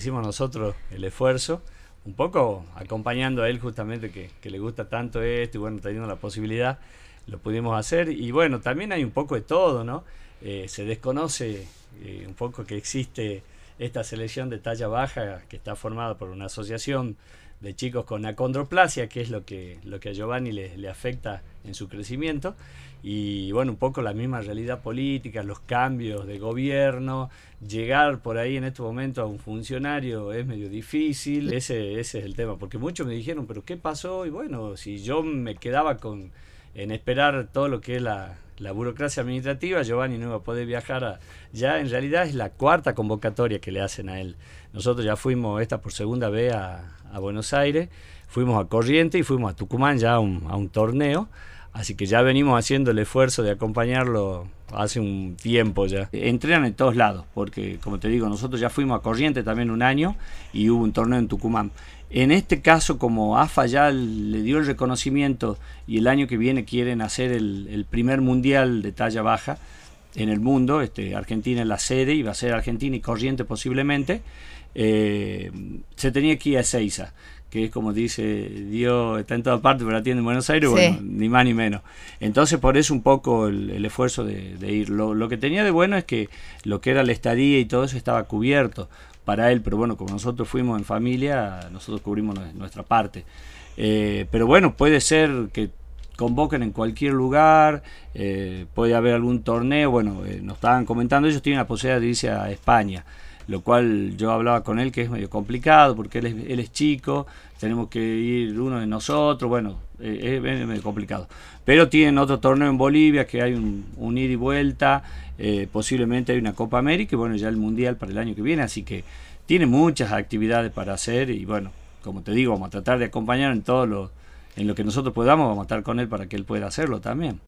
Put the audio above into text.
hicimos nosotros el esfuerzo, un poco acompañando a él justamente que le gusta tanto esto y bueno, teniendo la posibilidad, lo pudimos hacer. Y bueno, también hay un poco de todo, ¿no? Se desconoce un poco que existe esta selección de talla baja que está formada por una asociación de chicos con acondroplasia, que es lo que a Giovanni le afecta en su crecimiento. Y bueno, un poco la misma realidad política, los cambios de gobierno, llegar por ahí en este momento a un funcionario es medio difícil. Ese es el tema, porque muchos me dijeron, pero ¿qué pasó? Y bueno, si yo me quedaba en esperar todo lo que es la burocracia administrativa, Giovanni no iba a poder viajar ya en realidad es la cuarta convocatoria que le hacen a él. Nosotros ya fuimos esta por segunda vez a Buenos Aires, fuimos a Corrientes y fuimos a Tucumán ya a un torneo, así que ya venimos haciendo el esfuerzo de acompañarlo hace un tiempo ya. Entrenan en todos lados, porque como te digo, nosotros ya fuimos a Corrientes también un año y hubo un torneo en Tucumán. En este caso, como AFA ya le dio el reconocimiento y el año que viene quieren hacer el primer mundial de talla baja en el mundo, Argentina es la sede y va a ser Argentina y Corrientes posiblemente, se tenía que ir a Ezeiza, que es como dice Dios, está en toda parte pero la tiene en Buenos Aires, sí. Bueno, ni más ni menos. Entonces por eso un poco el esfuerzo de ir. Lo que tenía de bueno es que lo que era la estadía y todo eso estaba cubierto para él, pero bueno, como nosotros fuimos en familia, nosotros cubrimos nuestra parte. Pero bueno, puede ser que convoquen en cualquier lugar, puede haber algún torneo, bueno, nos estaban comentando, ellos tienen la posibilidad de irse a España, lo cual yo hablaba con él que es medio complicado porque él es chico, tenemos que ir uno de nosotros, bueno, es medio complicado. Pero tienen otro torneo en Bolivia que hay un ida y vuelta, posiblemente hay una Copa América y bueno, ya el Mundial para el año que viene, así que tiene muchas actividades para hacer y bueno, como te digo, vamos a tratar de acompañar en lo que nosotros podamos, vamos a estar con él para que él pueda hacerlo también.